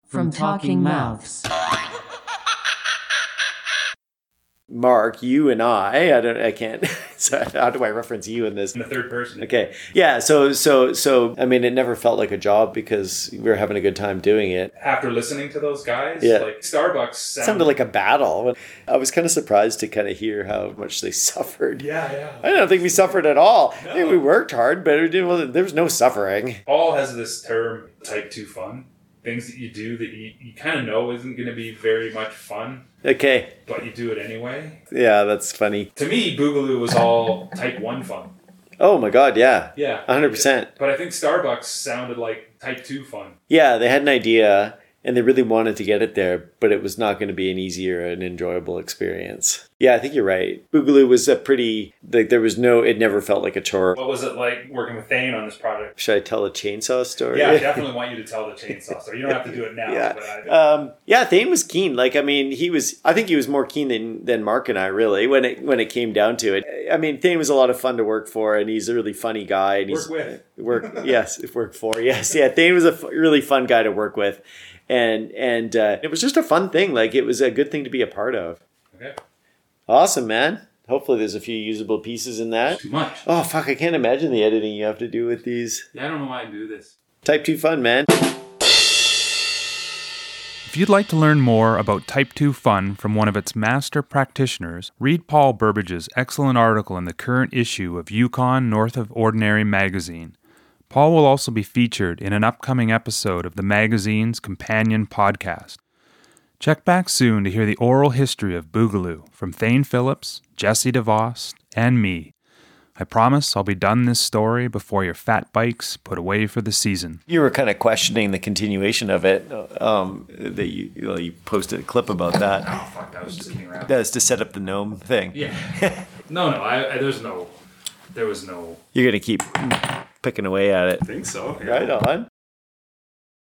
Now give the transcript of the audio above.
from Talking Mouths. Mark, you and I can't. So how do I reference you in this? In the third person. Okay. Yeah. So, I mean, it never felt like a job because we were having a good time doing it. After listening to those guys, Yeah. like Starbucks Sounded like a battle. I was kind of surprised to kind of hear how much they suffered. Yeah. I don't think we suffered at all. No. I think we worked hard, but there was no suffering. Paul has this term, type 2 fun. Things that you do that you kind of know isn't going to be very much fun, Okay. but you do it anyway. Yeah, that's funny. To me, Boogaloo was all type 1 fun. Oh my God, yeah. Yeah. 100%. But I think Starbucks sounded like type 2 fun. Yeah, they had an idea and they really wanted to get it there, but it was not going to be an easy or an enjoyable experience. Yeah, I think you're right. Boogaloo was a pretty, it never felt like a chore. What was it like working with Thane on this project? Should I tell a chainsaw story? Yeah, I definitely want you to tell the chainsaw story. You don't have to do it now. Yeah. But Thane was keen. I think he was more keen than Mark and I, really, when it came down to it. I mean, Thane was a lot of fun to work for, and he's a really funny guy. And work for. Yes. Yeah. Thane was a really fun guy to work with. And it was just a fun thing. It was a good thing to be a part of. Okay. Awesome, man. Hopefully there's a few usable pieces in that. Too much. Oh, fuck. I can't imagine the editing you have to do with these. Yeah, I don't know why I do this. Type 2 fun, man. If you'd like to learn more about Type 2 Fun from one of its master practitioners, read Paul Burbage's excellent article in the current issue of Yukon North of Ordinary magazine. Paul will also be featured in an upcoming episode of the magazine's companion podcast. Check back soon to hear the oral history of Boogaloo from Thane Phillips, Jesse DeVos, and me. I promise I'll be done this story before your fat bike's put away for the season. You were kind of questioning the continuation of it. That you posted a clip about that. Oh, fuck, that was just sitting around. That's to set up the gnome thing. Yeah. No, there was no... You're going to keep picking away at it. I think so. Yeah. Right on.